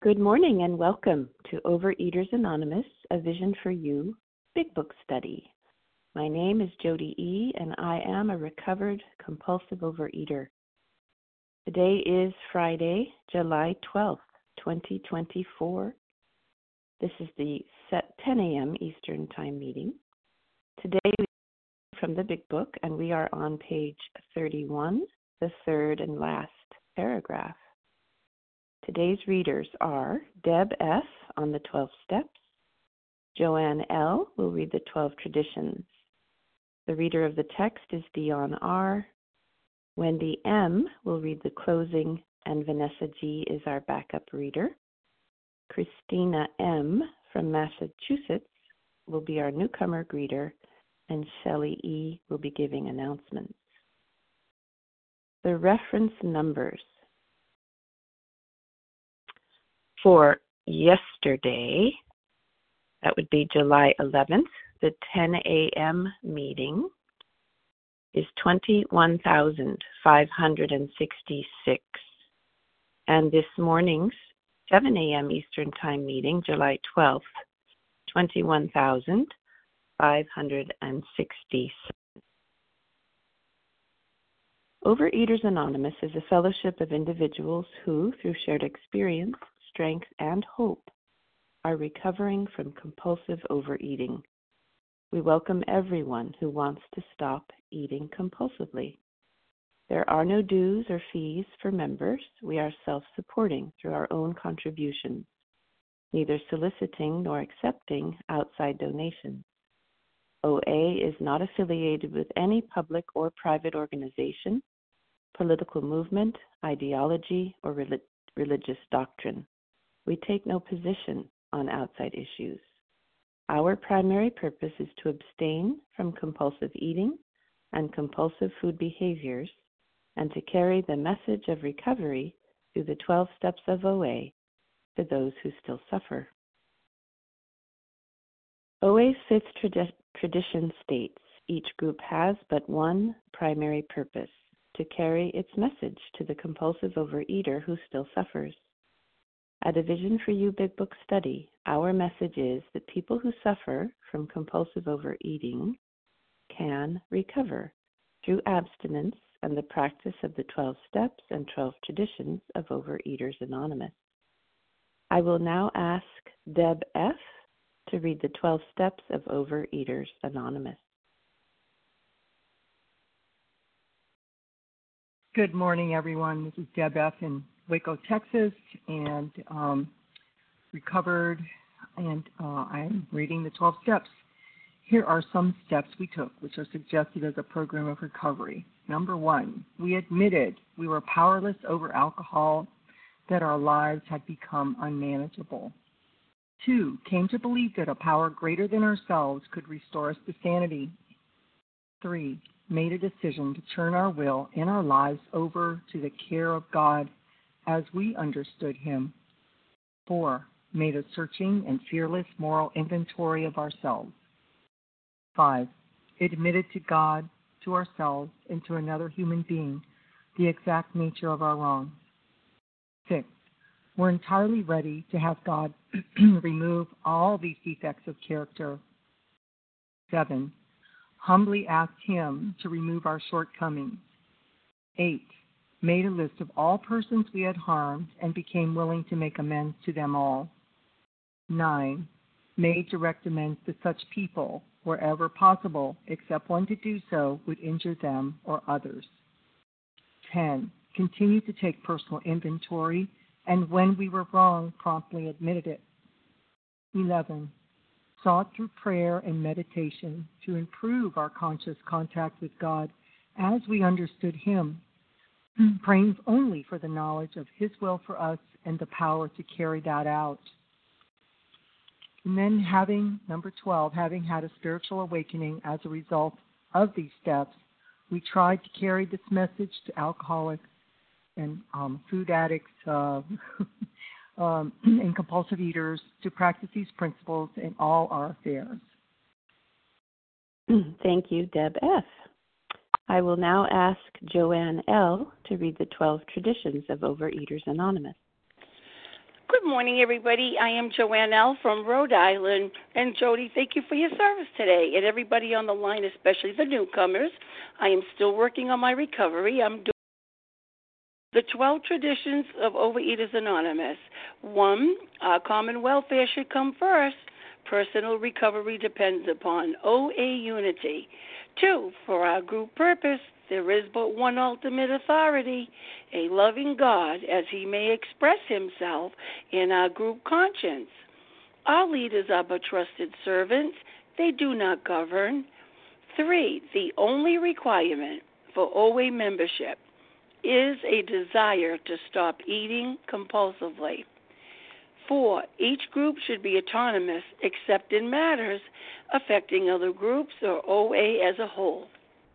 Good morning and welcome to Overeaters Anonymous, A Vision for You Big Book Study. My name is Jody E. and I am a recovered compulsive overeater. Today is Friday, July 12th, 2024. This is the 10 a.m. Eastern Time meeting. Today we are from the Big Book and we are on page 31, the third and last paragraph. Today's readers are Deb F. on the 12 Steps. Joanne L. will read the 12 Traditions. The reader of the text is Dion R. Wendy M. will read the closing, and Vanessa G. is our backup reader. Christina M. from Massachusetts will be our newcomer greeter, and Shelley E. will be giving announcements. The reference numbers. For yesterday, that would be July 11th, the 10 a.m. meeting is 21,566. And this morning's 7 a.m. Eastern Time meeting, July 12th, 21,567. Overeaters Anonymous is a fellowship of individuals who, through shared experience, strength, and hope, are recovering from compulsive overeating. We welcome everyone who wants to stop eating compulsively. There are no dues or fees for members. We are self-supporting through our own contributions, neither soliciting nor accepting outside donations. OA is not affiliated with any public or private organization, political movement, ideology, or religious doctrine. We take no position on outside issues. Our primary purpose is to abstain from compulsive eating and compulsive food behaviors and to carry the message of recovery through the 12 steps of OA to those who still suffer. OA's fifth tradition states each group has but one primary purpose, to carry its message to the compulsive overeater who still suffers. At A Vision for You Big Book Study, our message is that people who suffer from compulsive overeating can recover through abstinence and the practice of the 12 steps and 12 traditions of Overeaters Anonymous. I will now ask Deb F. to read the 12 steps of Overeaters Anonymous. Good morning, everyone. This is Deb F. in Waco, Texas, and recovered, and I'm reading the 12 steps. Here are some steps we took, which are suggested as a program of recovery. Number 1, we admitted we were powerless over alcohol, that our lives had become unmanageable. 2, came to believe that a power greater than ourselves could restore us to sanity. 3, made a decision to turn our will and our lives over to the care of God as we understood Him. 4, made a searching and fearless moral inventory of ourselves. 5, admitted to God, to ourselves, and to another human being the exact nature of our wrongs. 6, we're entirely ready to have God remove all these defects of character. 7, humbly asked Him to remove our shortcomings. 8, made a list of all persons we had harmed and became willing to make amends to them all. 9, made direct amends to such people wherever possible, except when to do so would injure them or others. 10, continued to take personal inventory, and when we were wrong, promptly admitted it. 11, sought through prayer and meditation to improve our conscious contact with God as we understood Him, praying only for the knowledge of His will for us and the power to carry that out. And then number 12, having had a spiritual awakening as a result of these steps, we tried to carry this message to alcoholics and food addicts and compulsive eaters to practice these principles in all our affairs. Thank you, Deb F. I will now ask Joanne L. to read the 12 Traditions of Overeaters Anonymous. Good morning, everybody. I am Joanne L. from Rhode Island. And Jody, thank you for your service today. And everybody on the line, especially the newcomers, I am still working on my recovery. I'm doing the 12 traditions of Overeaters Anonymous. 1, our common welfare should come first. Personal recovery depends upon OA unity. 2, for our group purpose, there is but one ultimate authority, a loving God, as he may express himself in our group conscience. Our leaders are but trusted servants. They do not govern. 3, the only requirement for OA membership is a desire to stop eating compulsively. 4, each group should be autonomous except in matters affecting other groups or OA as a whole.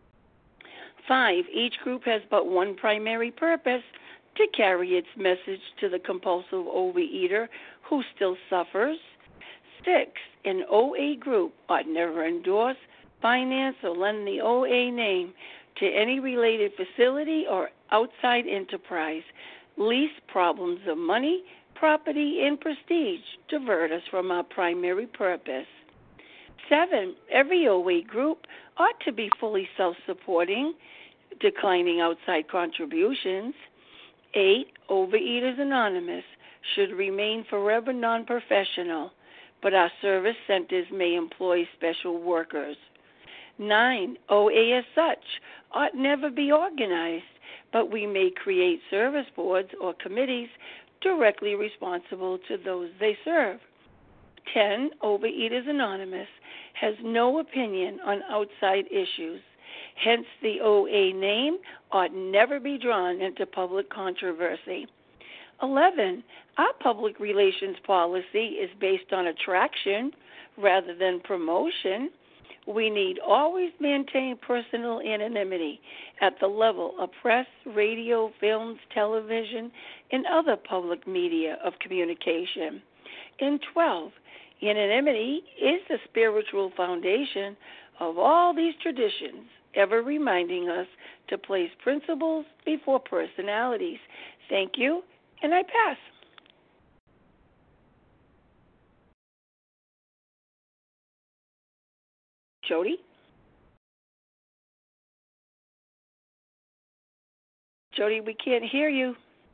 5, each group has but one primary purpose, to carry its message to the compulsive overeater who still suffers. 6, an OA group ought never endorse, finance, or lend the OA name to any related facility or outside enterprise, lest problems of money, property, and prestige divert us from our primary purpose. 7, every OA group ought to be fully self-supporting, declining outside contributions. 8, Overeaters Anonymous should remain forever non-professional, but our service centers may employ special workers. 9, OA as such ought never be organized, but we may create service boards or committees directly responsible to those they serve. 10, Overeaters Anonymous has no opinion on outside issues. Hence, the OA name ought never be drawn into public controversy. 11, our public relations policy is based on attraction rather than promotion. We need always maintain personal anonymity at the level of press, radio, films, television, and other public media of communication. And 12, anonymity is the spiritual foundation of all these traditions, ever reminding us to place principles before personalities. Thank you, and I pass. Jody? Jody, we can't hear you.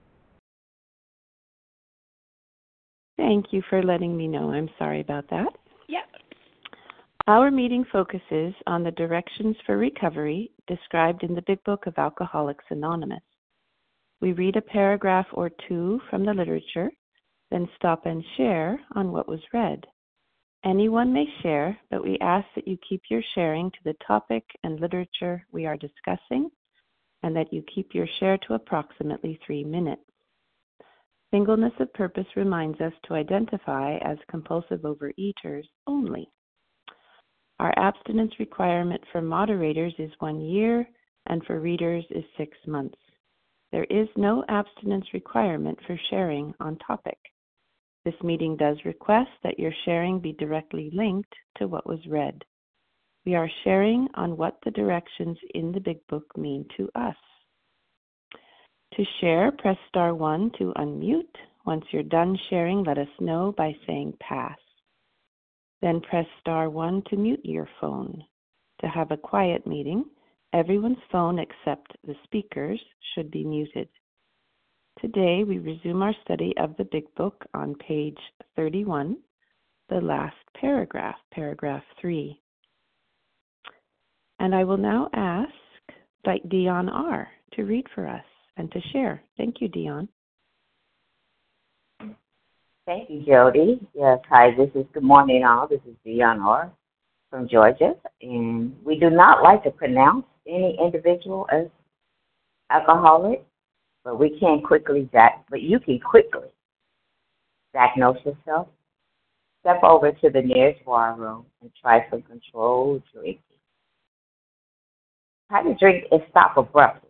Thank you for letting me know. I'm sorry about that. Yeah. Our meeting focuses on the directions for recovery described in the Big Book of Alcoholics Anonymous. We read a paragraph or two from the literature, then stop and share on what was read. Anyone may share, but we ask that you keep your sharing to the topic and literature we are discussing, and that you keep your share to approximately 3 minutes. Singleness of purpose reminds us to identify as compulsive overeaters only. Our abstinence requirement for moderators is 1 year, and for readers is 6 months. There is no abstinence requirement for sharing on topic. This meeting does request that your sharing be directly linked to what was read. We are sharing on what the directions in the Big Book mean to us. To share, press star 1 to unmute. Once you're done sharing, let us know by saying pass. Then press star 1 to mute your phone. To have a quiet meeting, everyone's phone except the speaker's should be muted. Today, we resume our study of the Big Book on page 31, the last paragraph, paragraph 3. And I will now ask Dion R. to read for us and to share. Thank you, Dion. Thank you, Jody. Yes, hi, good morning all. This is Dion R. from Georgia, and we do not like to pronounce any individual as alcoholic, but you can quickly diagnose yourself. Step over to the nearest bar room and try some controlled drinking. Try to drink and stop abruptly.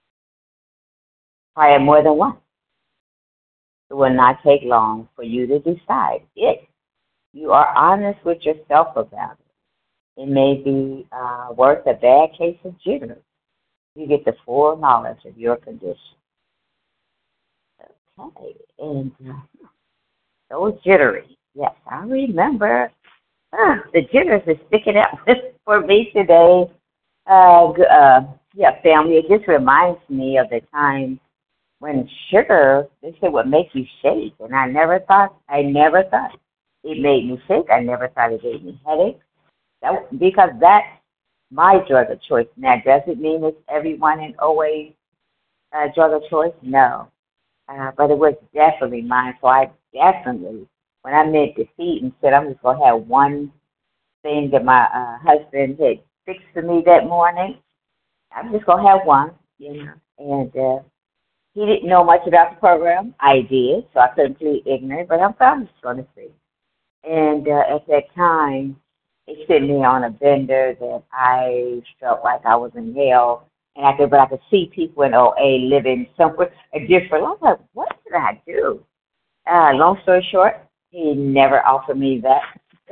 Try it more than once. It will not take long for you to decide if you are honest with yourself about it. It may be worth a bad case of jitters. You get the full knowledge of your condition. Okay, and So jittery. Yes, I remember. The jitters are sticking out for me today. Yeah, family, it just reminds me of the time when sugar, they said, would make you shake. And I never thought it made me shake. I never thought it gave me headaches. Because that's my drug of choice. Now, does it mean it's everyone in OA drug of choice? No. But it was definitely mine. So I definitely, when I made defeat and said, I'm just going to have one thing that my husband had fixed for me that morning, I'm just going to have one, you know. And he didn't know much about the program. I did, so I couldn't plead ignorant, but I'm just going to see. And at that time, it sent me on a bender that I felt like I was in hell. And but I could see people in OA living somewhere a different life. I was like, what did I do? Long story short, he never offered me that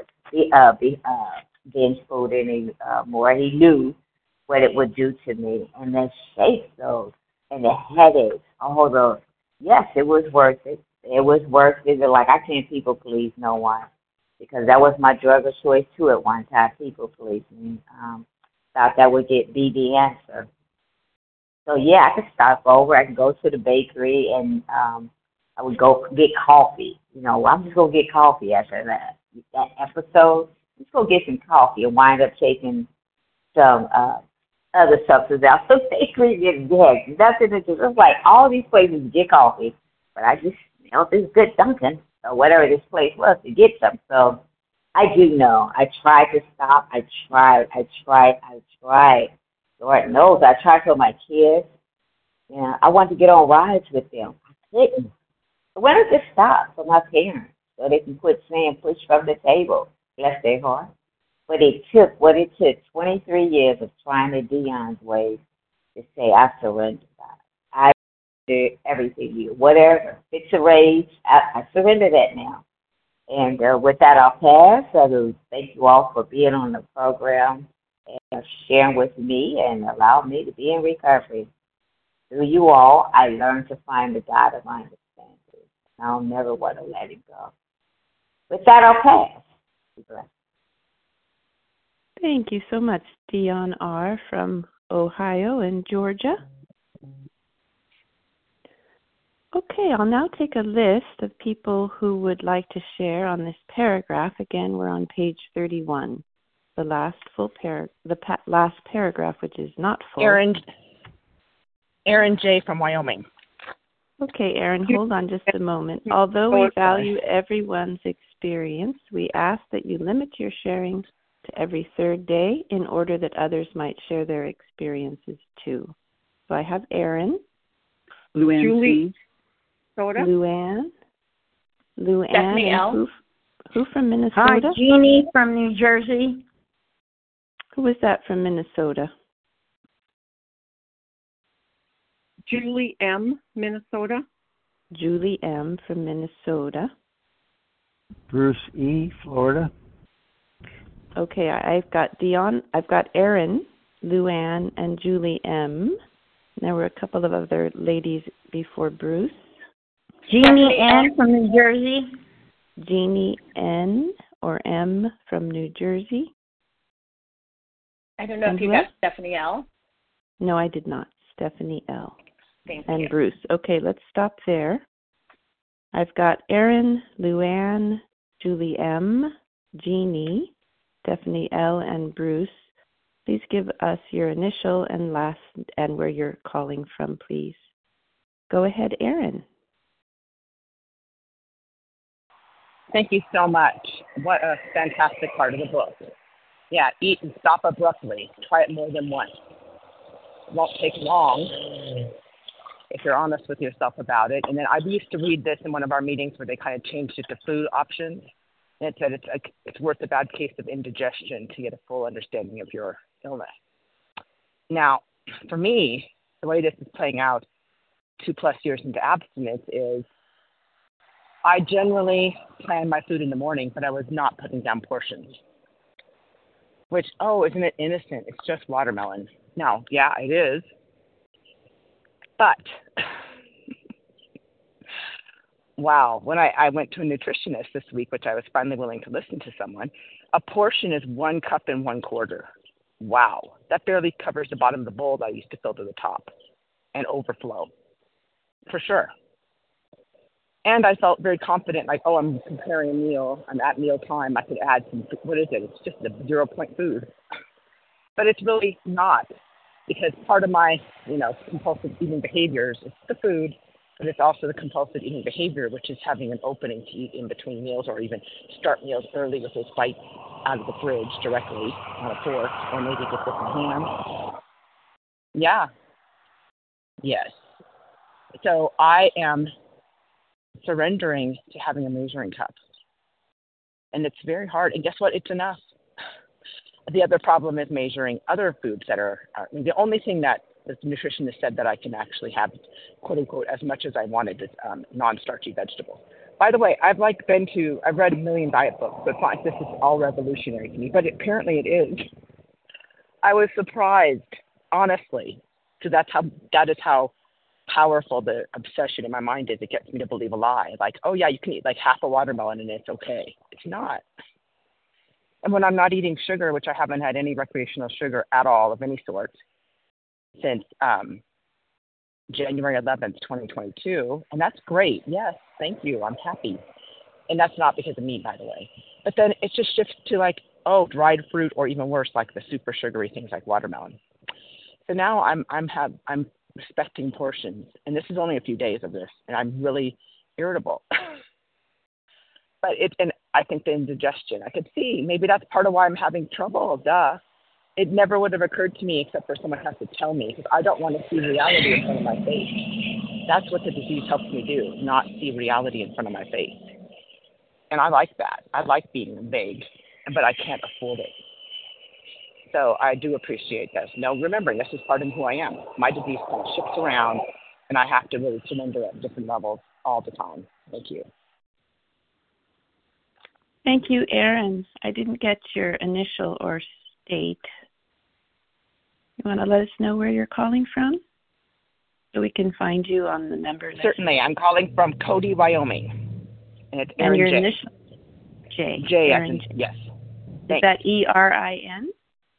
binge food anymore. He knew what it would do to me. And the shakes, though, and the headaches, all those. Yes, it was worth it. It was worth it. Like, I can't people please no one because that was my drug of choice, too, at one time, people pleasing. Thought that would be the answer. So, yeah, I could stop over. I could go to the bakery and I would go get coffee. You know, I'm just going to get coffee after that episode. Let's go get some coffee and wind up taking some other substances out. So bakery didn't get nothing to do. It was like all these places get coffee, but I just, this good Dunkin' or whatever this place was to get some. So I do know. I tried to stop. I tried. Lord knows I tried for my kids. Yeah, I wanted to get on rides with them. I couldn't. So when did it stop for my parents so they can quit saying push from the table? Bless their heart. But it took 23 years of trying the Dion's way to say I surrender, God. I do everything you, whatever. Fix a raise. I surrender that now. And with that, I'll pass. I do thank you all for being on the program and sharing with me and allow me to be in recovery. Through you all, I learned to find the God of my understanding. I'll never want to let it go. With that, I'll pass. Be blessed. Thank you so much, Dion R. from Ohio and Georgia. Okay, I'll now take a list of people who would like to share on this paragraph. Again, we're on page 31, the last last paragraph, which is not full. Aaron J. from Wyoming. Okay, Aaron, hold on just a moment. Although we value everyone's experience, we ask that you limit your sharing to every third day in order that others might share their experiences too. So I have Aaron. Luann Julie. Soda. Luann. Stephanie L. Who from Minnesota? Hi, Jeannie from New Jersey. Who was that from Minnesota? Julie M., Minnesota. Julie M. from Minnesota. Bruce E., Florida. Okay, I've got Dion. I've got Aaron, Luann, and Julie M. There were a couple of other ladies before Bruce. Jeannie N. from New Jersey. Jeannie N. or M. from New Jersey. I don't know if you got Stephanie L. No, I did not. Stephanie L. Thank and you. Bruce. Okay, let's stop there. I've got Aaron, Luann, Julie M., Jeannie, Stephanie L., and Bruce. Please give us your initial and last and where you're calling from, please. Go ahead, Aaron. Thank you so much. What a fantastic part of the book. Yeah, eat and stop abruptly. Try it more than once. It won't take long if you're honest with yourself about it. And then I used to read this in one of our meetings where they kind of changed it to food options. And it said it's worth a bad case of indigestion to get a full understanding of your illness. Now, for me, the way this is playing out 2+ years into abstinence is I generally plan my food in the morning, but I was not putting down portions. Which, isn't it innocent? It's just watermelon. Now, yeah, it is. But wow, when I went to a nutritionist this week, which I was finally willing to listen to someone, a portion is 1 cup and 1/4. Wow, that barely covers the bottom of the bowl that I used to fill to the top and overflow, for sure. And I felt very confident, like, oh, I'm preparing a meal. I'm at meal time. I could add some, what is it? It's just a 0-point food. But it's really not, because part of my, compulsive eating behaviors is the food, but it's also the compulsive eating behavior, which is having an opening to eat in between meals or even start meals early with those bites out of the fridge directly on a fork or maybe just with my hand. Yeah. Yes. So I am surrendering to having a measuring cup. And it's very hard. And guess what? It's enough. The other problem is measuring other foods that are the only thing that the nutritionist said that I can actually have, quote unquote, as much as I wanted is non-starchy vegetables. By the way, I've read a million diet books, so it's not like this is all revolutionary to me, but apparently it is. I was surprised, honestly. So that is how powerful the obsession in my mind is. It gets me to believe a lie. Like, oh yeah, you can eat like half a watermelon and it's okay. It's not. And when I'm not eating sugar, which I haven't had any recreational sugar at all of any sort since January 11th, 2022, and that's great. Yes, thank you. I'm happy. And that's not because of me, by the way. But then it just shifts to like, oh, dried fruit, or even worse, like the super sugary things like watermelon. So now I'm respecting portions, and this is only a few days of this, and I'm really irritable. But and I think the indigestion, I could see maybe that's part of why I'm having trouble. Duh. It never would have occurred to me except for someone has to tell me, because I don't want to see reality in front of my face. That's what the disease helps me do, not see reality in front of my face. And I like that. I like being vague, but I can't afford it. So I do appreciate this. Now, remembering this is part of who I am. My disease kind of shifts around, and I have to really surrender at different levels all the time. Thank you. Thank you, Erin. I didn't get your initial or state. You want to let us know where you're calling from so we can find you on the member list? Certainly. I'm calling from Cody, Wyoming. And it's Erin J. And your J. initial? J. J. Erin J. Yes. Is that ERIN?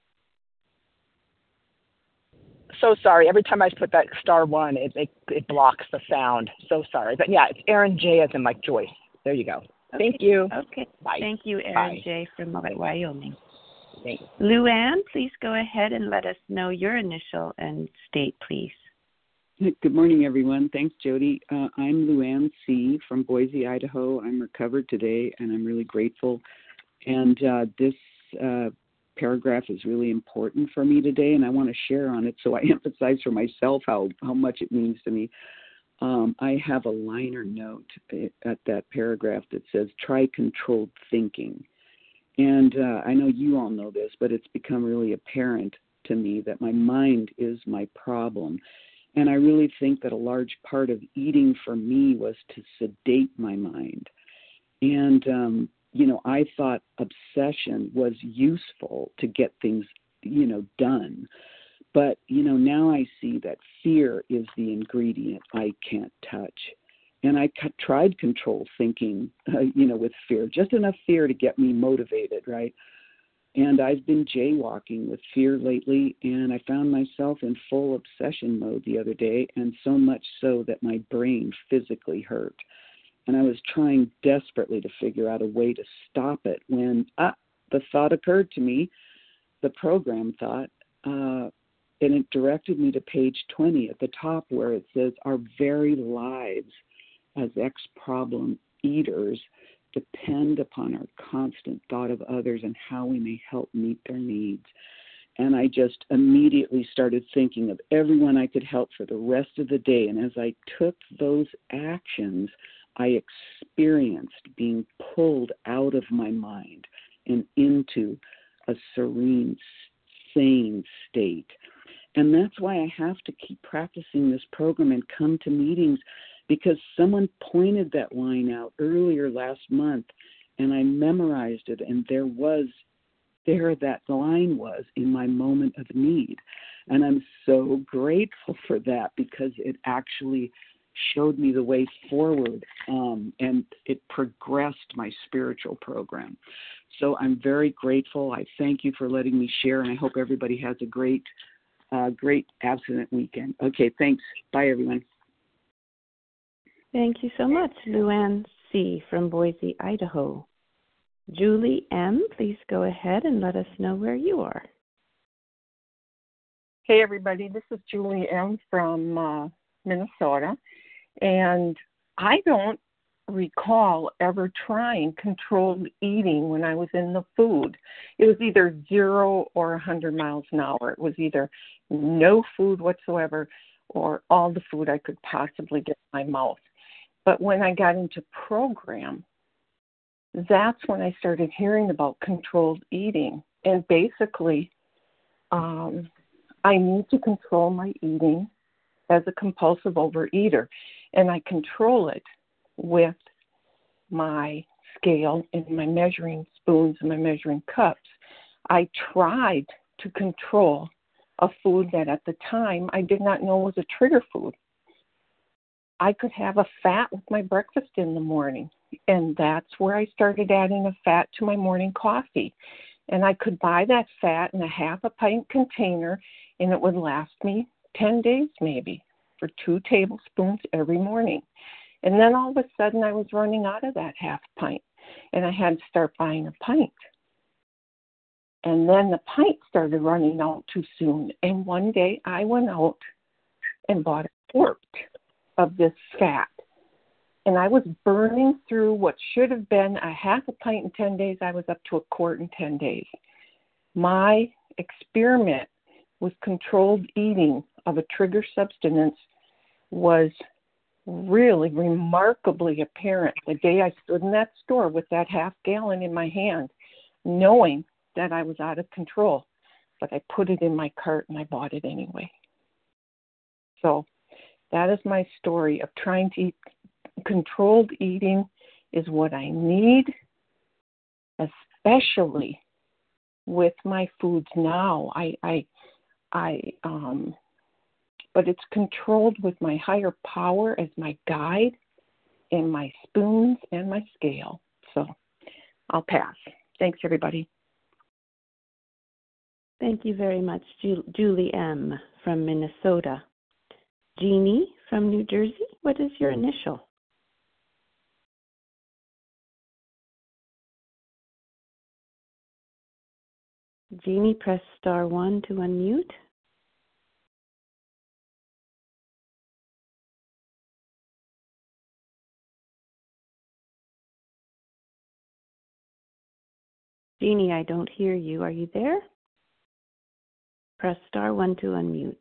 So sorry. Every time I put that *1, it blocks the sound. So sorry. But yeah, it's Erin J. as in like Joyce. There you go. Okay. Thank you. Okay. Bye. Thank you, Erin Bye. J. from Wyoming. Thanks. Luann, please go ahead and let us know your initial and state, please. Good morning, everyone. Thanks, Jody. I'm Luann C. from Boise, Idaho. I'm recovered today, and I'm really grateful. And this paragraph is really important for me today, and I want to share on it, so I emphasize for myself how much it means to me. I have a liner note at that paragraph that says, try controlled thinking. And I know you all know this, but it's become really apparent to me that my mind is my problem. And I really think that a large part of eating for me was to sedate my mind. And, I thought obsession was useful to get things, done. But, now I see that fear is the ingredient I can't touch. And I tried controlled thinking, with fear, just enough fear to get me motivated, right? And I've been jaywalking with fear lately, and I found myself in full obsession mode the other day, and so much so that my brain physically hurt. And I was trying desperately to figure out a way to stop it when the thought occurred to me, the program thought, and it directed me to page 20 at the top where it says, our very lives as ex-problem eaters depend upon our constant thought of others and how we may help meet their needs. And I just immediately started thinking of everyone I could help for the rest of the day. And as I took those actions, I experienced being pulled out of my mind and into a serene, sane state. And that's why I have to keep practicing this program and come to meetings, because someone pointed that line out earlier last month, and I memorized it, and there that line was in my moment of need. And I'm so grateful for that, because it actually showed me the way forward, and it progressed my spiritual program. So I'm very grateful. I thank you for letting me share, and I hope everybody has a great abstinent weekend. Okay, thanks. Bye, everyone. Thank you so much, Luann C. from Boise, Idaho. Julie M., please go ahead and let us know where you are. Hey, everybody. This is Julie M. from Minnesota, and I don't recall ever trying controlled eating when I was in the food. It was either 0 or 100 miles an hour. It was either no food whatsoever or all the food I could possibly get in my mouth. But when I got into program, that's when I started hearing about controlled eating. And basically, I need to control my eating as a compulsive overeater. And I control it with my scale and my measuring spoons and my measuring cups. I tried to control a food that at the time I did not know was a trigger food. I could have a fat with my breakfast in the morning, and that's where I started adding a fat to my morning coffee. And I could buy that fat in a half a pint container, and it would last me 10 days maybe, for 2 tablespoons every morning. And then all of a sudden I was running out of that half pint, and I had to start buying a pint. And then the pint started running out too soon. And one day I went out and bought a quart of this fat. And I was burning through what should have been a half a pint in 10 days. I was up to a quart in 10 days. My experiment with controlled eating of a trigger substance was really remarkably apparent the day I stood in that store with that half gallon in my hand, knowing that I was out of control. But I put it in my cart and I bought it anyway. So that is my story of trying to eat. Controlled eating is what I need, especially with my foods now. But it's controlled with my higher power as my guide and my spoons and my scale. So I'll pass. Thanks, everybody. Thank you very much, Julie M. from Minnesota. Jeannie from New Jersey, what is your initial? Jeannie, press *1 to unmute. Jeannie, I don't hear you. Are you there? Press *1 to unmute.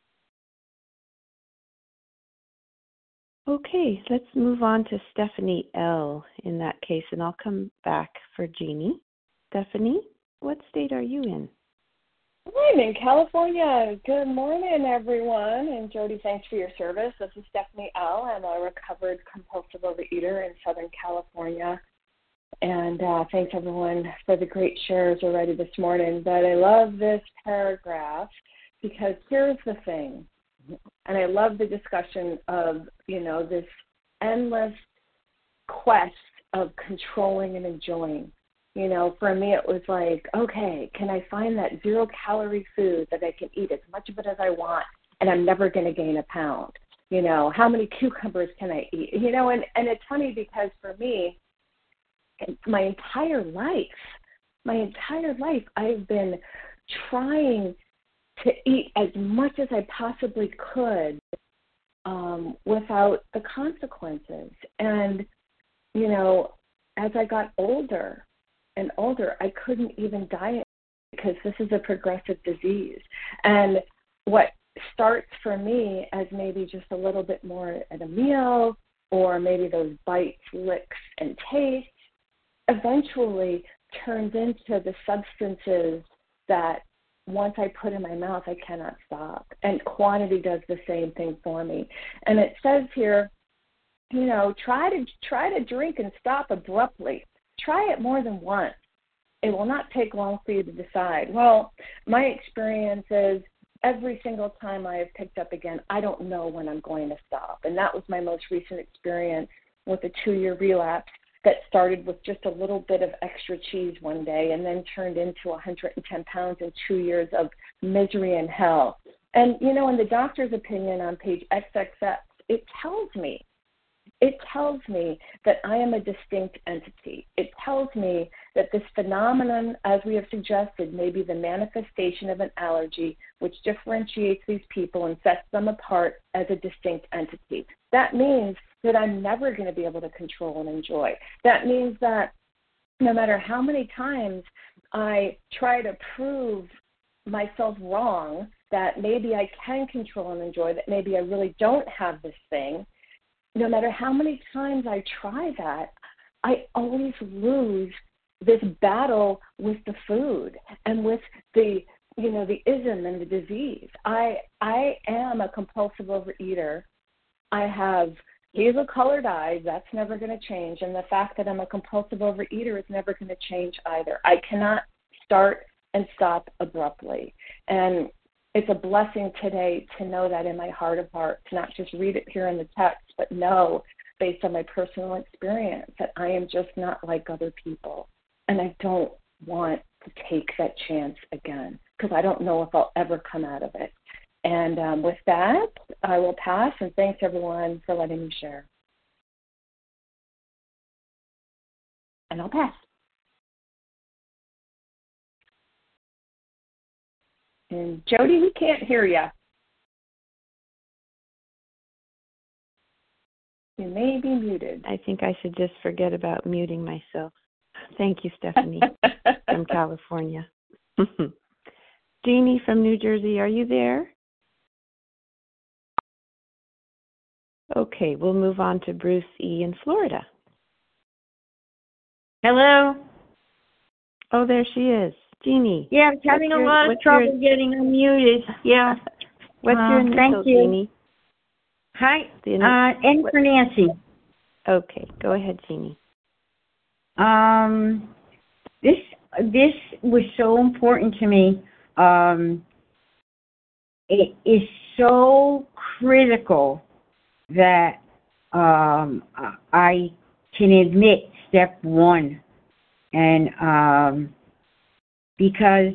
Okay, let's move on to Stephanie L. in that case, and I'll come back for Jeannie. Stephanie, what state are you in? I'm in California. Good morning, everyone. And Jody, thanks for your service. This is Stephanie L. I'm a recovered compulsive overeater in Southern California. And thanks, everyone, for the great shares already this morning. But I love this paragraph because here's the thing. And I love the discussion of, this endless quest of controlling and enjoying. For me, it was like, okay, can I find that 0-calorie food that I can eat as much of it as I want, and I'm never going to gain a pound? How many cucumbers can I eat? And it's funny because for me, my entire life, I've been trying to eat as much as I possibly could without the consequences. And, as I got older and older, I couldn't even diet because this is a progressive disease. And what starts for me as maybe just a little bit more at a meal or maybe those bites, licks, and tastes eventually turns into the substances that once I put in my mouth, I cannot stop. And quantity does the same thing for me. And it says here, try to drink and stop abruptly. Try it more than once. It will not take long for you to decide. Well, my experience is every single time I have picked up again, I don't know when I'm going to stop. And that was my most recent experience with a 2-year relapse that started with just a little bit of extra cheese one day and then turned into 110 pounds and 2 years of misery and hell. And, you know, in the doctor's opinion on page XXX, it tells me that I am a distinct entity. It tells me that this phenomenon, as we have suggested, may be the manifestation of an allergy which differentiates these people and sets them apart as a distinct entity. That means that I'm never going to be able to control and enjoy. That means that no matter how many times I try to prove myself wrong, that maybe I can control and enjoy, that maybe I really don't have this thing, no matter how many times I try that, I always lose this battle with the food and with the, you know, the ism and the disease. I am a compulsive overeater. I have hazel-colored eyes. That's never going to change. And the fact that I'm a compulsive overeater is never going to change either. I cannot start and stop abruptly. And it's a blessing today to know that in my heart of hearts, not just read it here in the text, but know based on my personal experience that I am just not like other people. And I don't want to take that chance again because I don't know if I'll ever come out of it. And with that, I will pass, and thanks everyone for letting me share. And I'll pass. And Jody, we can't hear you. You may be muted. I think I should just forget about muting myself. Thank you, Stephanie, from California. Jeannie from New Jersey, are you there? Okay, we'll move on to Bruce E. in Florida. Hello? Oh, there she is. Jeannie. Yeah, I was having a lot of trouble getting unmuted. Yeah. What's your initial, Jeannie? Hi, N for Nancy. Okay, go ahead, Jeannie. This was so important to me. It is so critical that I can admit step one, and because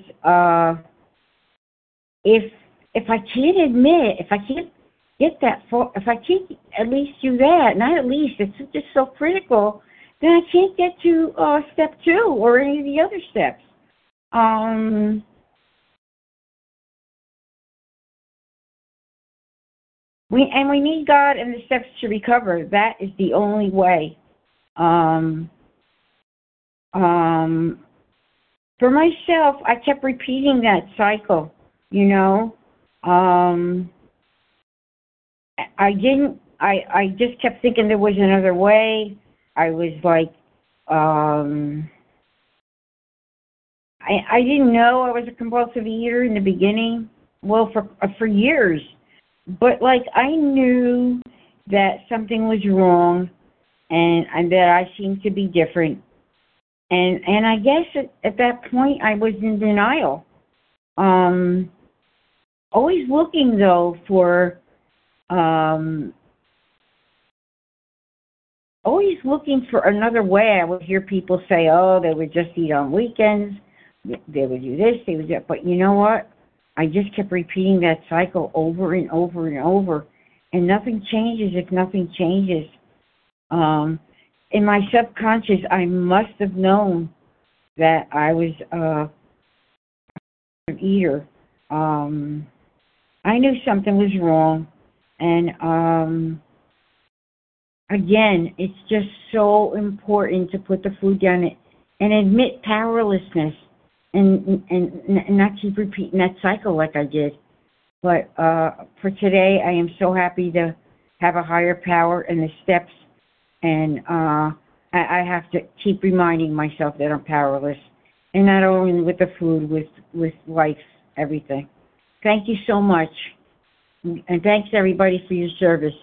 if I can't admit, if I can't get that far, if I can't at least do that, not at least, it's just so critical, then I can't get to step two or any of the other steps. We need God and the steps to recover. That is the only way. For myself, I kept repeating that cycle, you know. I just kept thinking there was another way. I was like, I didn't know I was a compulsive eater in the beginning, well, for years. But, like, I knew that something was wrong and that I seemed to be different. And I guess at that point I was in denial. Always looking, though, for another way. I would hear people say, oh, they would just eat on weekends. They would do this, they would do that. But you know what? I just kept repeating that cycle over and over and over. And nothing changes if nothing changes. In my subconscious, I must have known that I was an eater. I knew something was wrong. And again, it's just so important to put the food down and admit powerlessness and not keep repeating that cycle like I did. But for today, I am so happy to have a higher power and the steps. And I have to keep reminding myself that I'm powerless. And not only with the food, with life, everything. Thank you so much. And thanks, everybody, for your service.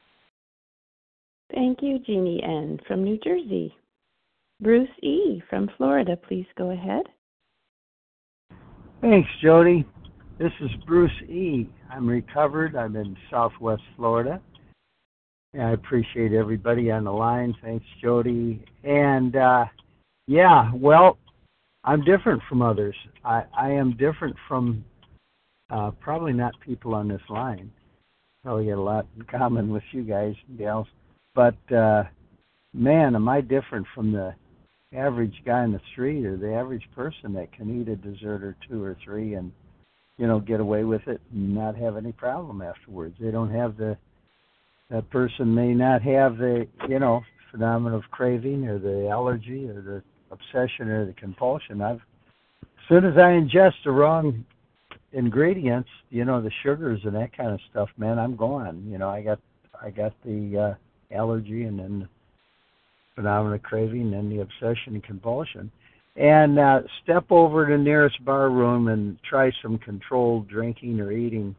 Thank you, Jeannie N. from New Jersey. Bruce E. from Florida, please go ahead. Thanks, Jody. This is Bruce E. I'm recovered. I'm in Southwest Florida. And I appreciate everybody on the line. Thanks, Jody. And well, I'm different from others. I am different from probably not people on this line. Probably got a lot in common with you guys and gals. But man, am I different from the average guy in the street or the average person that can eat a dessert or two or three and get away with it and not have any problem afterwards. They don't have that person may not have the, phenomenon of craving or the allergy or the obsession or the compulsion. As soon as I ingest the wrong ingredients, the sugars and that kind of stuff, man, I'm gone. I got the allergy and then the phenomenon of craving and the obsession and compulsion. And step over to the nearest bar room and try some controlled drinking or eating.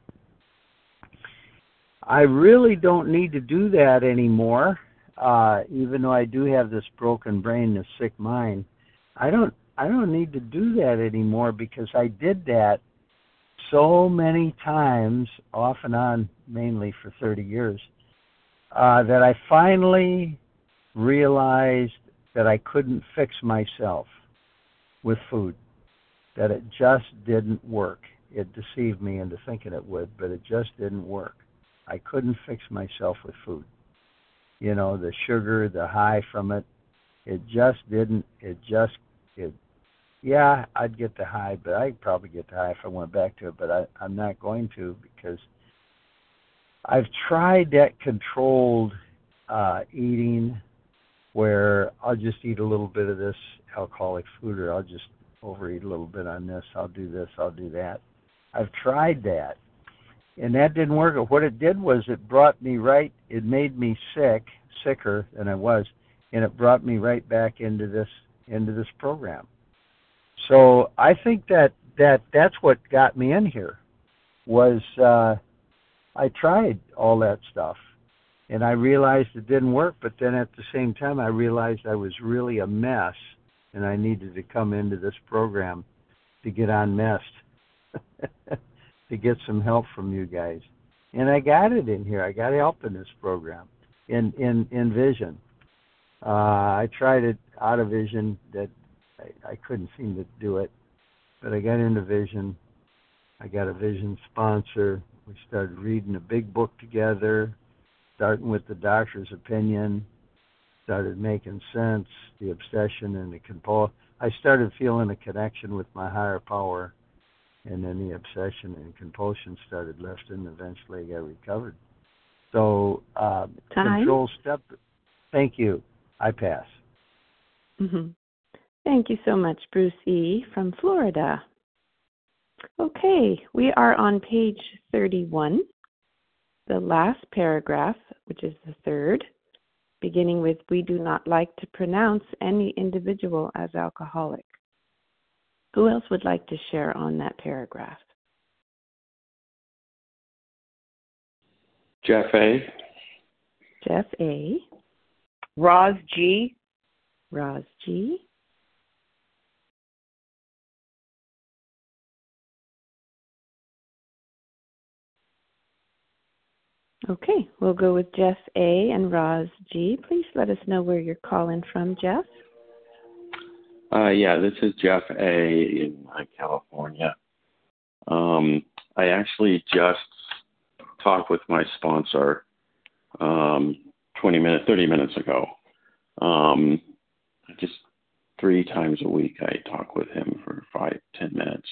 I really don't need to do that anymore, even though I do have this broken brain, this sick mind. I don't need to do that anymore because I did that so many times, off and on, mainly for 30 years, that I finally realized that I couldn't fix myself with food, that it just didn't work. It deceived me into thinking it would, but it just didn't work. I couldn't fix myself with food. The sugar, the high from it, it just didn't, yeah, I'd get the high, but I'd probably get the high if I went back to it, but I'm not going to because I've tried that controlled eating where I'll just eat a little bit of this alcoholic food or I'll just overeat a little bit on this, I'll do this, I'll do that. I've tried that. And that didn't work. What it did was it brought me right, it made me sicker than I was, and it brought me right back into this program. So I think that's what got me in here was I tried all that stuff, and I realized it didn't work, but then at the same time I realized I was really a mess, and I needed to come into this program to get unmessed. To get some help from you guys. And I got it in here. I got help in this program, in Vision. I tried it out of Vision, that I couldn't seem to do it, but I got into Vision. I got a Vision sponsor. We started reading a big book together, starting with the doctor's opinion, started making sense, the obsession and the compulsion. I started feeling a connection with my higher power. And then the obsession and compulsion started lifting. Eventually, I got recovered. So, control step. Thank you. I pass. Mm-hmm. Thank you so much, Bruce E. from Florida. Okay, we are on page 31, the last paragraph, which is the third, beginning with, "We do not like to pronounce any individual as alcoholic." Who else would like to share on that paragraph? Jeff A. Jeff A. Roz G. Roz G. Okay, we'll go with Jeff A. and Roz G. Please let us know where you're calling from, Jeff. This is Jeff A. in California. I actually just talked with my sponsor 30 minutes ago. Just 3 times a week I talk with him for 5-10 minutes.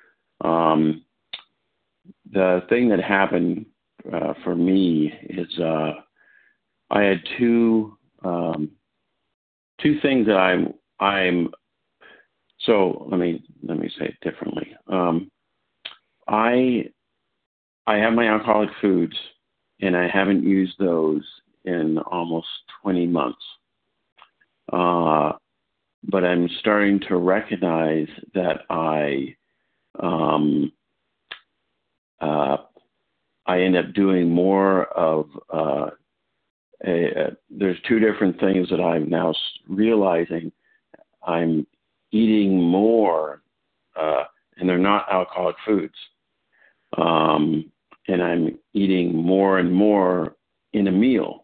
The thing that happened for me is I had two things that I'm. So let me say it differently. I have my alcoholic foods, and I haven't used those in almost 20 months. But I'm starting to recognize that I end up doing more of. There's 2 different things that I'm now realizing. I'm eating more, and they're not alcoholic foods. and I'm eating more and more in a meal.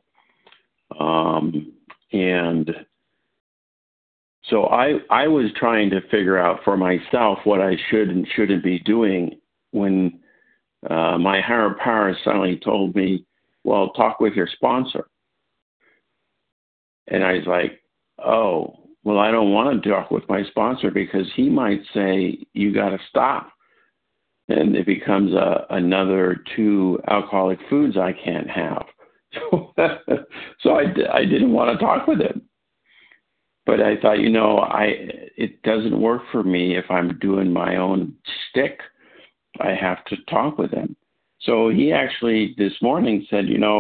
And so I was trying to figure out for myself what I should and shouldn't be doing when my higher power suddenly told me, well, talk with your sponsor. And I was like, oh, well, I don't want to talk with my sponsor because he might say, you got to stop. And it becomes another 2 alcoholic foods I can't have. So I didn't want to talk with him. But I thought, it doesn't work for me if I'm doing my own stick. I have to talk with him. So he actually this morning said,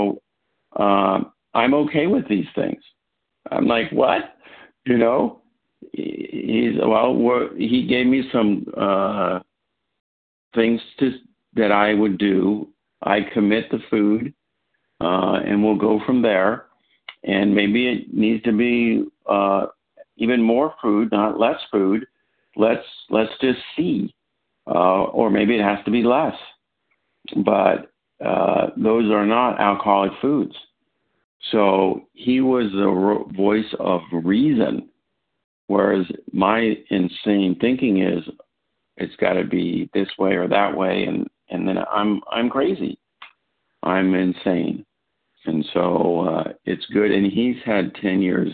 I'm okay with these things. I'm like, what? He gave me some things that I would do. I commit the food, and we'll go from there. And maybe it needs to be even more food, not less food. Let's just see, or maybe it has to be less. But those are not alcoholic foods. So he was the voice of reason, whereas my insane thinking is it's got to be this way or that way, and then I'm crazy, I'm insane, and so it's good. And he's had 10 years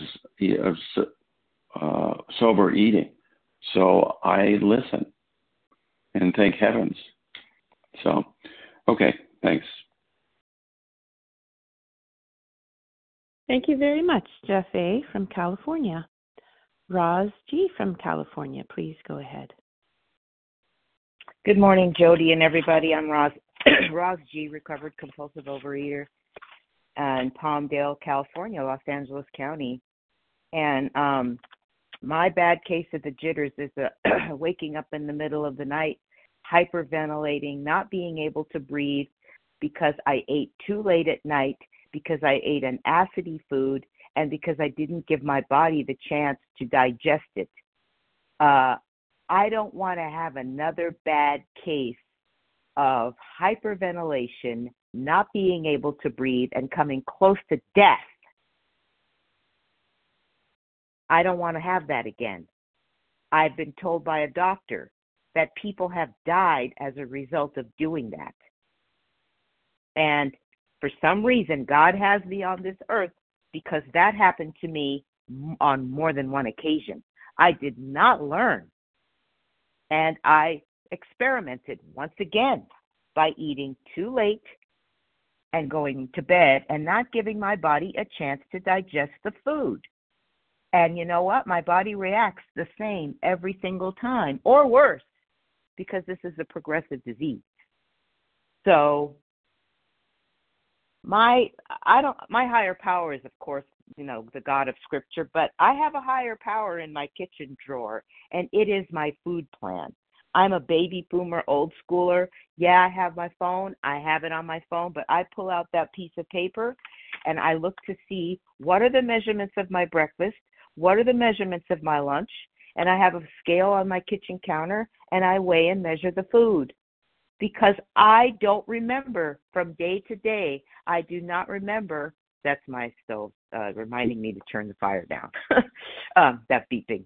of sober eating, so I listen, and thank heavens. So, okay, thanks. Thank you very much, Jeff A. from California. Roz G. from California, please go ahead. Good morning, Jody and everybody. I'm Roz G., recovered compulsive overeater in Palmdale, California, Los Angeles County. And my bad case of the jitters is waking up in the middle of the night, hyperventilating, not being able to breathe because I ate too late at night, because I ate an acidy food, and because I didn't give my body the chance to digest it. I don't want to have another bad case of hyperventilation, not being able to breathe, and coming close to death. I don't want to have that again. I've been told by a doctor that people have died as a result of doing that. And for some reason, God has me on this earth because that happened to me on more than one occasion. I did not learn. And I experimented once again by eating too late and going to bed and not giving my body a chance to digest the food. And you know what? My body reacts the same every single time, or worse, because this is a progressive disease. So my higher power is, of course, the God of Scripture, but I have a higher power in my kitchen drawer, and it is my food plan. I'm a baby boomer, old schooler. Yeah, I have my phone. I have it on my phone, but I pull out that piece of paper, and I look to see what are the measurements of my breakfast, what are the measurements of my lunch, and I have a scale on my kitchen counter, and I weigh and measure the food. Because I don't remember from day to day. I do not remember. That's my stove reminding me to turn the fire down. That beeping.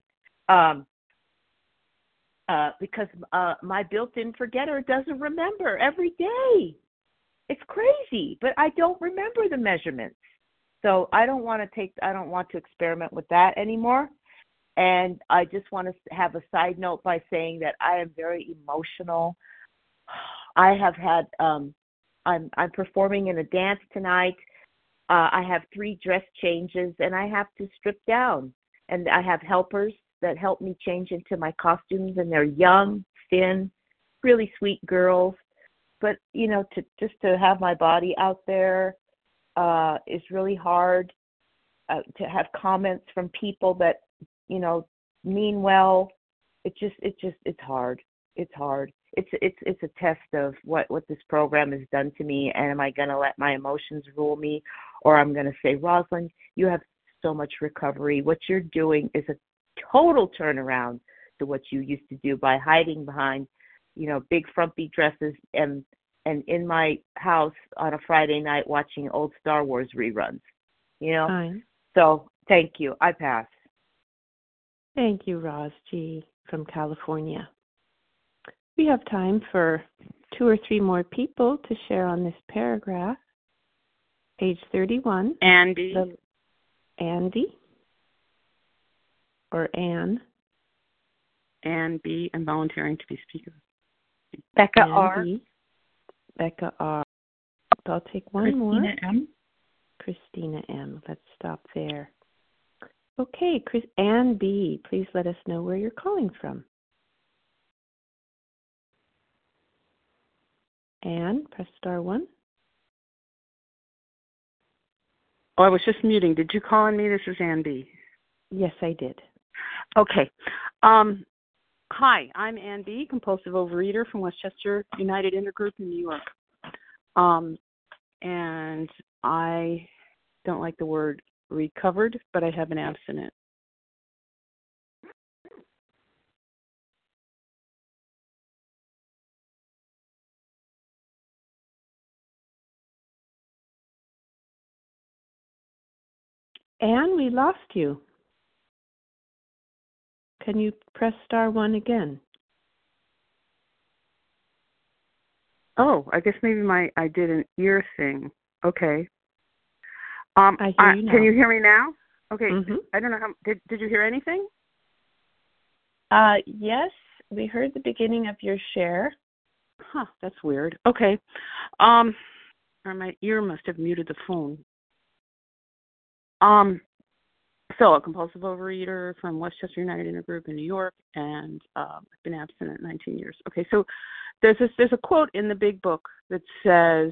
Because my built-in forgetter doesn't remember every day. It's crazy, but I don't remember the measurements. So I don't want to experiment with that anymore. And I just want to have a side note by saying that I am very emotional. I have had, I'm performing in a dance tonight. I have 3 dress changes, and I have to strip down. And I have helpers that help me change into my costumes, and they're young, thin, really sweet girls. But, to have my body out there is really hard. To have comments from people that, mean well, it's hard. It's hard. It's a test of what this program has done to me, and am I going to let my emotions rule me, or I'm going to say, Rosalind, you have so much recovery. What you're doing is a total turnaround to what you used to do by hiding behind, big frumpy dresses and and in my house on a Friday night watching old Star Wars reruns. You know? Fine. So thank you. I pass. Thank you, Roz G. from California. We have time for 2 or 3 more people to share on this paragraph. Page 31. Andy. Andy or Anne. Ann B. I'm volunteering to be speaker. Becca Ann R. B. Becca R. I'll take one Christina more. M. Christina M. Let's stop there. Okay, Ann B., please let us know where you're calling from. Ann, press star 1. Oh, I was just muting. Did you call on me? This is Ann B. Yes, I did. Okay. Hi, I'm Ann B., compulsive overeater from Westchester United Intergroup in New York. And I don't like the word recovered, but I have an abstinent. Anne, we lost you. Can you press star 1 again? Oh, I guess maybe I did an ear thing. Okay. I hear you now. Can you hear me now? Okay. Mm-hmm. I don't know how. Did you hear anything? Yes, we heard the beginning of your share. Huh, that's weird. Okay. Or my ear must have muted the phone. So a compulsive overeater from Westchester United Intergroup in New York, and I've been abstinent 19 years. Okay, so there's a quote in the big book that says,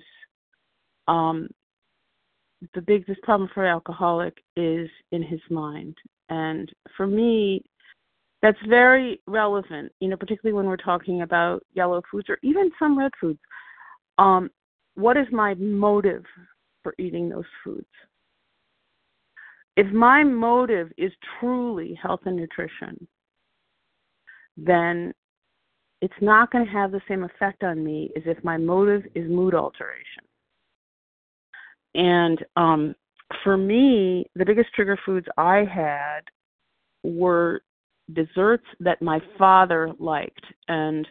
the biggest problem for an alcoholic is in his mind. And for me, that's very relevant, particularly when we're talking about yellow foods or even some red foods. What is my motive for eating those foods? If my motive is truly health and nutrition, then it's not going to have the same effect on me as if my motive is mood alteration. And for me, the biggest trigger foods I had were desserts that my father liked. And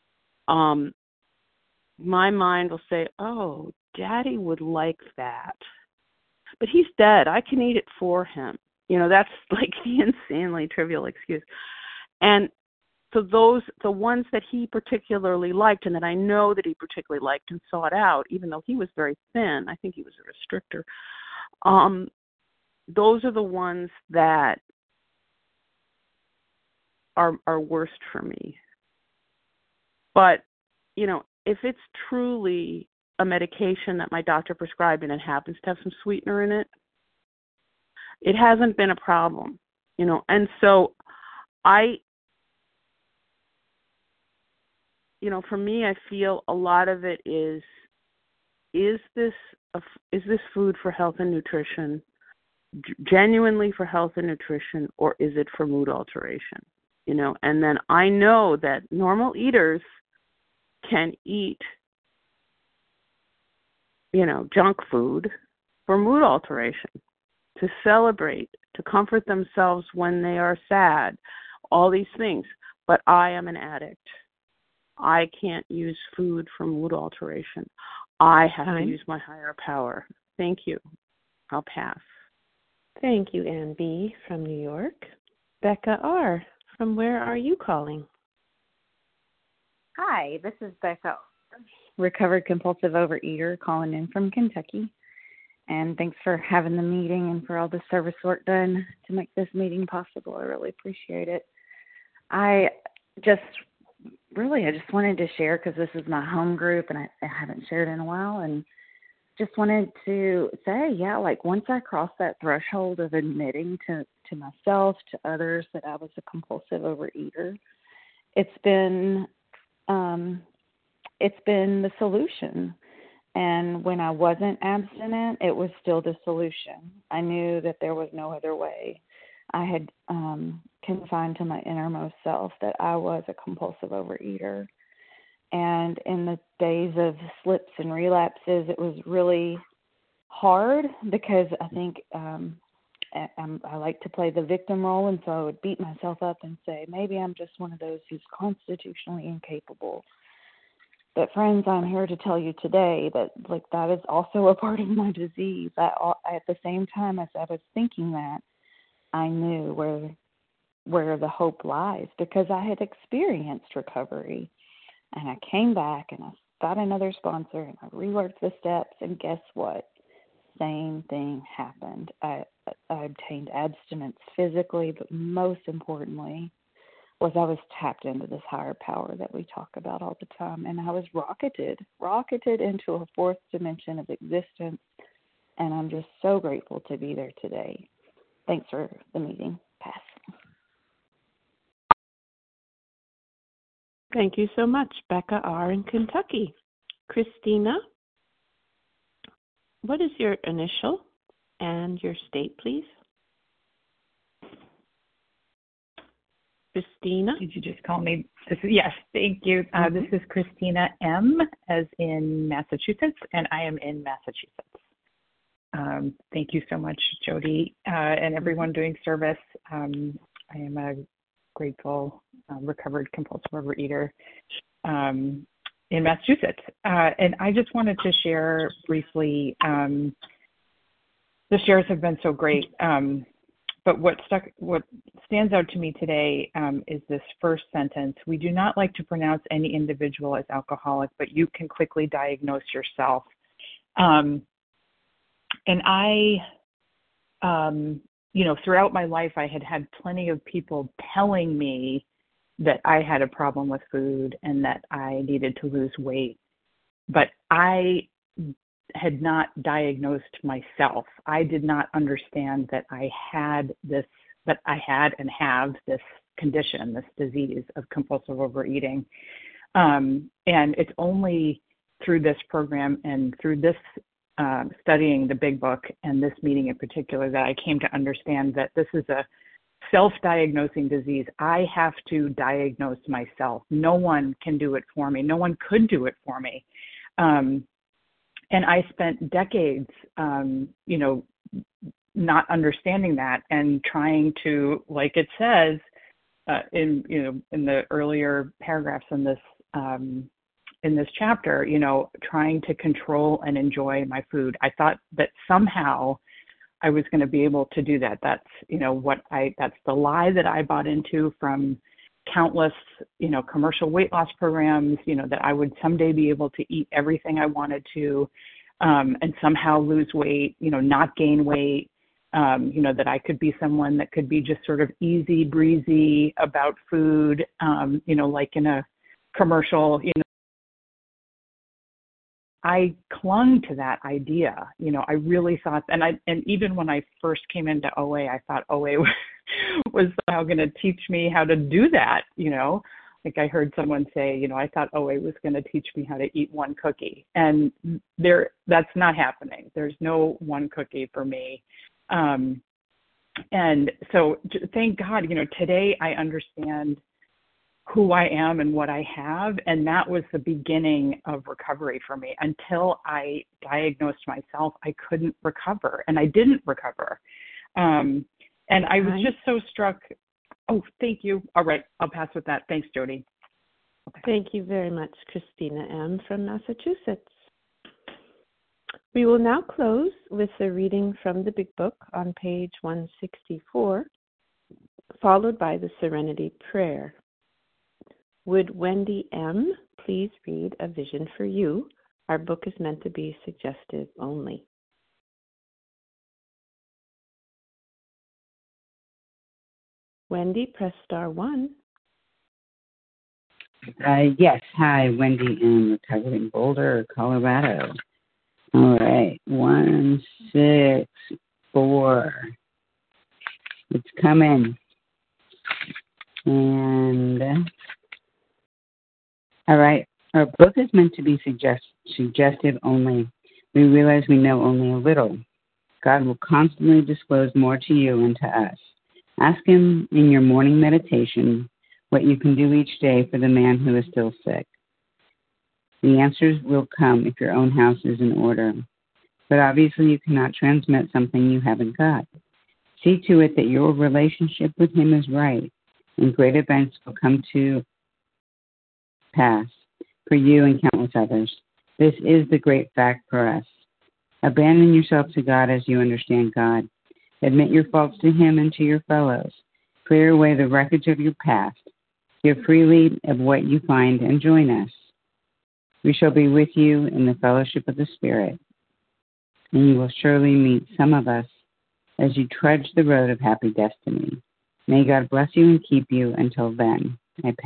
my mind will say, oh, Daddy would like that. But he's dead. I can eat it for him. That's like the insanely trivial excuse. And so the ones that he particularly liked and that I know that he particularly liked and sought out, even though he was very thin, I think he was a restrictor, those are the ones that are worst for me. But, if it's truly a medication that my doctor prescribed and it happens to have some sweetener in it, it hasn't been a problem, And so for me, I feel a lot of it is this food for health and nutrition, genuinely for health and nutrition, or is it for mood alteration? And then I know that normal eaters can eat, junk food for mood alteration, to celebrate, to comfort themselves when they are sad, all these things. But I am an addict. I can't use food for mood alteration. I have to use my higher power. Thank you. I'll pass. Thank you, Ann B. from New York. Becca R. from where are you calling? Hi, this is Becca, recovered compulsive overeater, calling in from Kentucky. And thanks for having the meeting and for all the service work done to make this meeting possible. I really appreciate it. I just wanted to share because this is my home group and I haven't shared in a while, and just wanted to say, once I crossed that threshold of admitting to myself, to others, that I was a compulsive overeater, it's been the solution. And when I wasn't abstinent, it was still the solution. I knew that there was no other way. I had confined to my innermost self that I was a compulsive overeater. And in the days of slips and relapses, it was really hard because I think I like to play the victim role, and so I would beat myself up and say, maybe I'm just one of those who's constitutionally incapable. But friends, I'm here to tell you today that that is also a part of my disease. At the same time as I was thinking that, I knew where the hope lies because I had experienced recovery. And I came back and I got another sponsor and I reworked the steps, and guess what? Same thing happened. I obtained abstinence physically, but most importantly was I was tapped into this higher power that we talk about all the time, and I was rocketed into a fourth dimension of existence, and I'm just so grateful to be there today. Thanks for the meeting. Pass. Thank you so much, Becca R. in Kentucky. Christina, what is your initial and your state, please? Christina? Did you just call me? Yes, thank you. This is Christina M., as in Massachusetts, and I am in Massachusetts. Thank you so much, Jody, and everyone doing service. I am a grateful, recovered compulsive overeater in Massachusetts. And I just wanted to share briefly, the shares have been so great. But what stands out to me today is this first sentence. We do not like to pronounce any individual as alcoholic, but you can quickly diagnose yourself. And I, throughout my life, I had plenty of people telling me that I had a problem with food and that I needed to lose weight. But I had not diagnosed myself. I did not understand that I had and have this condition, this disease of compulsive overeating. And it's only through this program and through this studying the Big Book and this meeting in particular that I came to understand that this is a self-diagnosing disease. I have to diagnose myself. No one can do it for me. No one could do it for me. And I spent decades, not understanding that and trying to, like it says in the earlier paragraphs in this chapter, trying to control and enjoy my food. I thought that somehow I was going to be able to do that. That's, that's the lie that I bought into from countless, commercial weight loss programs, that I would someday be able to eat everything I wanted to, and somehow lose weight, not gain weight, that I could be someone that could be just sort of easy breezy about food, like in a commercial, I clung to that idea. I really thought, and even when I first came into OA, I thought OA was somehow going to teach me how to do that. Like I heard someone say, I thought OA was going to teach me how to eat one cookie, and that's not happening. There's no one cookie for me. And so thank God, today I understand who I am and what I have. And that was the beginning of recovery for me. Until I diagnosed myself, I couldn't recover, and I didn't recover. And I was just so struck. Oh, thank you. All right. I'll pass with that. Thanks, Jody. Okay. Thank you very much, Christina M. from Massachusetts. We will now close with the reading from the Big Book on page 164, followed by the Serenity Prayer. Would Wendy M. please read A Vision for You? Our book is meant to be suggestive only. Wendy, press *1. Yes. Hi, Wendy M. Recovered in Boulder, Colorado. All right. 164. It's coming. And all right. Our book is meant to be suggestive only. We realize we know only a little. God will constantly disclose more to you and to us. Ask Him in your morning meditation what you can do each day for the man who is still sick. The answers will come if your own house is in order. But obviously you cannot transmit something you haven't got. See to it that your relationship with him is right, and great events will come to pass for you and countless others. This is the great fact for us. Abandon yourself to God as you understand God. Admit your faults to him and to your fellows. Clear away the wreckage of your past. Give freely of what you find and join us. We shall be with you in the fellowship of the Spirit, and you will surely meet some of us as you trudge the road of happy destiny. May God bless you and keep you until then. I